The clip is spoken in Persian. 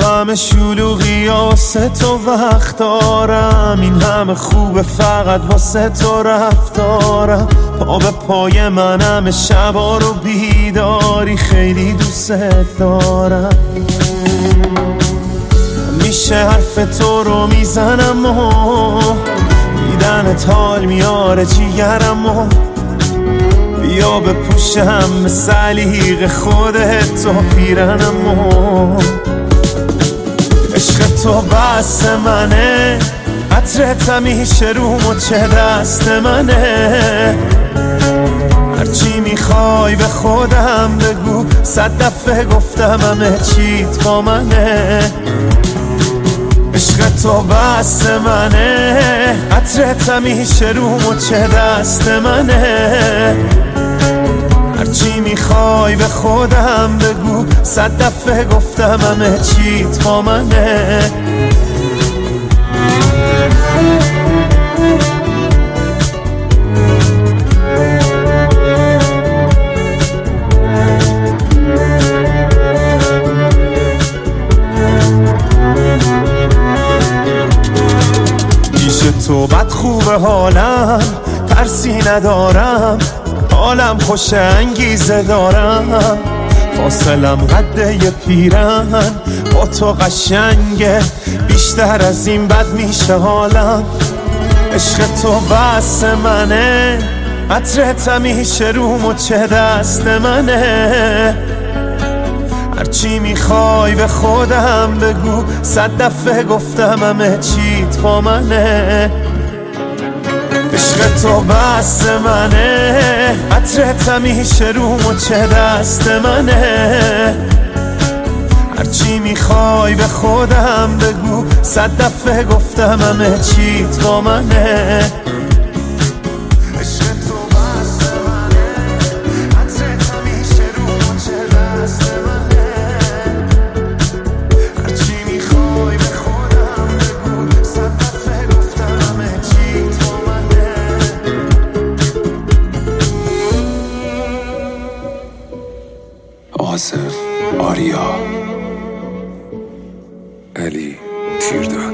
همه شلوغی واسه تو وقت دارم، این همه خوبه فقط واسه تو رفتارم. پا به پای منم شبا رو بیداری، خیلی دوست دارم. میشه حرف تو رو میزنم و دیدنت حال میاره جیگرم و بیا بپوشم سلیق خودت و پیرنم و عشق تو بس منه، عطرت همیشه رو مچ دست منه. هرچی میخوای به خودم بگو، 100 دفعه گفتم همه چیت با منه. عشق تو بس منه، عطرت همیشه رو مچ دست منه. هرچی میخوای به خودم بگو، 100 دفعه گفتم همه چیت با منه. تو بد خوبه حالم، ترسی ندارم، حالم خوش انگیزه دارم. فاصلم قده یه پیرن، با تو قشنگه، بیشتر از این بد میشه حالم. عشق تو بس منه، عطرت همیشه رو مچ دست منه. هرچی میخوای به خودم بگو، 100 دفعه گفتم همه چیت با منه. عشق تو بس منه، عطرت همیشه رو مچ دست منه. هرچی میخوای به خودم بگو، 100 دفعه گفتم همه چیت با منه. آصف آریا علی تیردان